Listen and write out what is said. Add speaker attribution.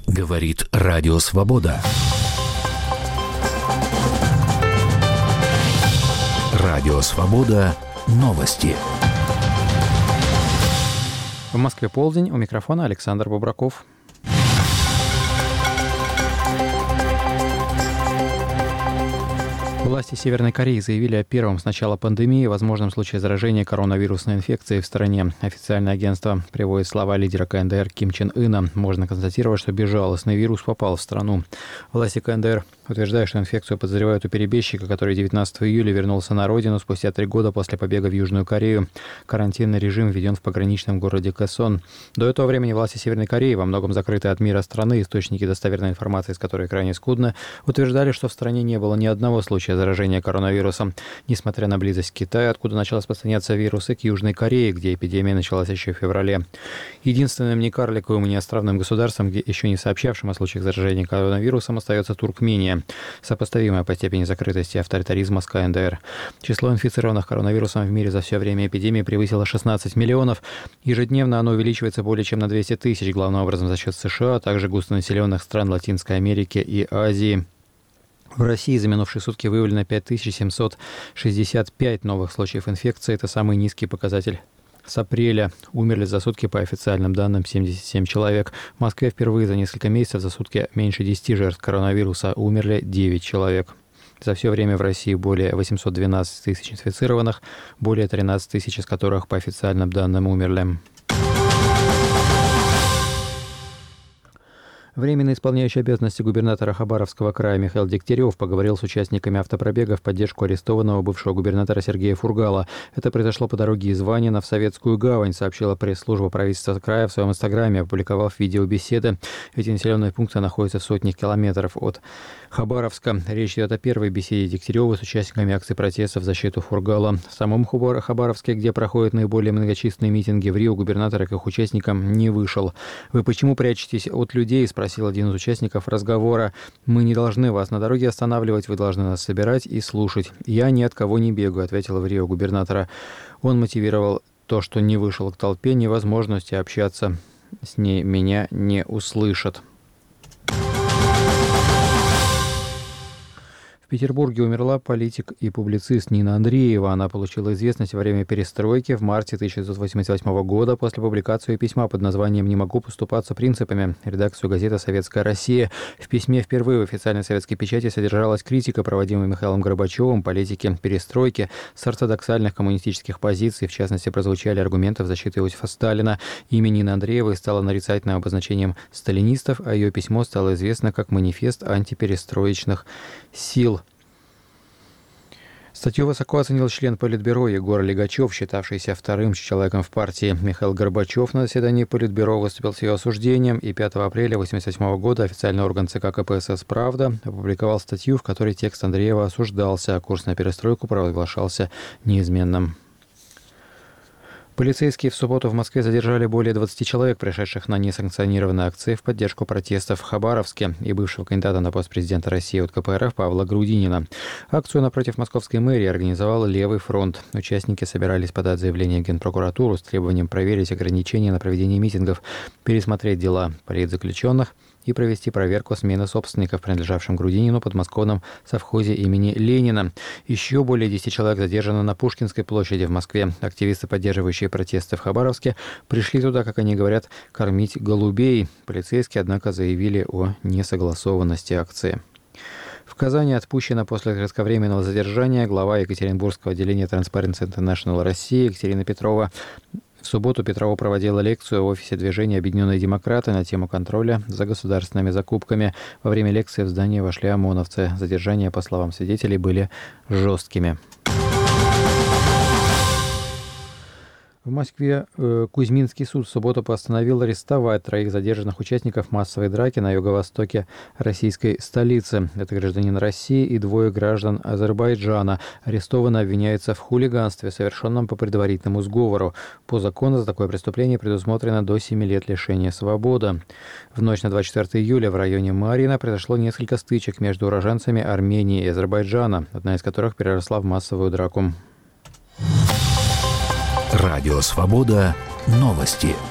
Speaker 1: Говорит Радио Свобода. Радио Свобода. Новости.
Speaker 2: В Москве полдень. У микрофона Александр Бобраков. Власти Северной Кореи заявили о первом с начала пандемии возможном случае заражения коронавирусной инфекцией в стране. Официальное агентство приводит слова лидера КНДР Ким Чен Ына. Можно констатировать, что безжалостный вирус попал в страну. Власти КНДР утверждают, что инфекцию подозревают у перебежчика, который 19 июля вернулся на родину спустя 3 года после побега в Южную Корею. Карантинный режим введен в пограничном городе Кэсон. До этого времени власти Северной Кореи, во многом закрытые от мира страны, источники достоверной информации, с которой крайне скудно, утверждали, что в стране не было ни одного случая заражения коронавирусом. Несмотря на близость к Китаю, откуда начал распространяться вирус, и к Южной Корее, где эпидемия началась еще в феврале. Единственным некарликовым и неостровным государством, где еще не сообщавшим о случаях заражения коронавирусом, остается Туркмения, сопоставимая по степени закрытости и авторитаризма с КНДР. Число инфицированных коронавирусом в мире за все время эпидемии превысило 16 миллионов. Ежедневно оно увеличивается более чем на 200 тысяч, главным образом за счет США, а также густонаселенных стран Латинской Америки и Азии. В России за минувшие сутки выявлено 5765 новых случаев инфекции. Это самый низкий показатель с апреля. Умерли за сутки, по официальным данным, 77 человек. В Москве впервые за несколько месяцев за сутки меньше 10 жертв коронавируса. Умерли 9 человек. За все время в России более 812 тысяч инфицированных, более 13 тысяч из которых, по официальным данным, умерли. Временно исполняющий обязанности губернатора Хабаровского края Михаил Дегтярев поговорил с участниками автопробега в поддержку арестованного бывшего губернатора Сергея Фургала. Это произошло по дороге из Ванина в Советскую гавань, сообщила пресс-служба правительства края в своем инстаграме, опубликовав видеобеседы. Эти населенные пункты находятся в сотнях километров от Хабаровска. Речь идет о первой беседе Дегтярева с участниками акции протеста в защиту Фургала. В самом Хабаровске, где проходят наиболее многочисленные митинги, в Рио губернатор к их участникам не вышел. «Вы почему прячетесь от людей?» — спросил один из участников разговора. «Мы не должны вас на дороге останавливать, вы должны нас собирать и слушать. Я ни от кого не бегаю», — ответил в Рио губернатора. Он мотивировал то, что не вышел к толпе, невозможностью общаться с ней, меня не услышат. В Петербурге умерла политик и публицист Нина Андреева. Она получила известность во время перестройки в марте 1988 года после публикации письма под названием «Не могу поступаться принципами» редакцию газеты «Советская Россия». В письме впервые в официальной советской печати содержалась критика, проводимой Михаилом Горбачевым, политики перестройки с ортодоксальных коммунистических позиций. В частности, прозвучали аргументы в защиту Иосифа Сталина. Имя Нины Андреевой стало нарицательным обозначением сталинистов, а ее письмо стало известно как манифест антиперестроечных сил. Статью высоко оценил член Политбюро Егор Легачев, считавшийся вторым человеком в партии. Михаил Горбачев на заседании Политбюро выступил с ее осуждением, и 5 апреля 1988 года официальный орган ЦК КПСС «Правда» опубликовал статью, в которой текст Андреева осуждался, а курс на перестройку провозглашался неизменным. Полицейские в субботу в Москве задержали более 20 человек, пришедших на несанкционированные акции в поддержку протестов в Хабаровске и бывшего кандидата на пост президента России от КПРФ Павла Грудинина. Акцию напротив московской мэрии организовал Левый фронт. Участники собирались подать заявление в Генпрокуратуру с требованием проверить ограничения на проведение митингов, пересмотреть дела политзаключенных и провести проверку смены собственников, принадлежавшим Грудинину, подмосковном совхозе имени Ленина. Еще более 10 человек задержаны на Пушкинской площади в Москве. Активисты, поддерживающие протесты в Хабаровске, пришли туда, как они говорят, кормить голубей. Полицейские, однако, заявили о несогласованности акции. В Казани отпущена после кратковременного задержания глава Екатеринбургского отделения Transparency International России Екатерина Петрова. В субботу Петрова проводила лекцию в офисе движения «Объединенные демократы» на тему контроля за государственными закупками. Во время лекции в здание вошли ОМОНовцы. Задержания, по словам свидетелей, были жесткими. В Москве Кузьминский суд в субботу постановил арестовать 3 задержанных участников массовой драки на юго-востоке российской столицы. Это гражданин России и 2 граждан Азербайджана. Арестованные обвиняются в хулиганстве, совершенном по предварительному сговору. По закону за такое преступление предусмотрено до 7 лет лишения свободы. В ночь на 24 июля в районе Марьино произошло несколько стычек между уроженцами Армении и Азербайджана, одна из которых переросла в массовую драку.
Speaker 1: Радио Свобода. Новости.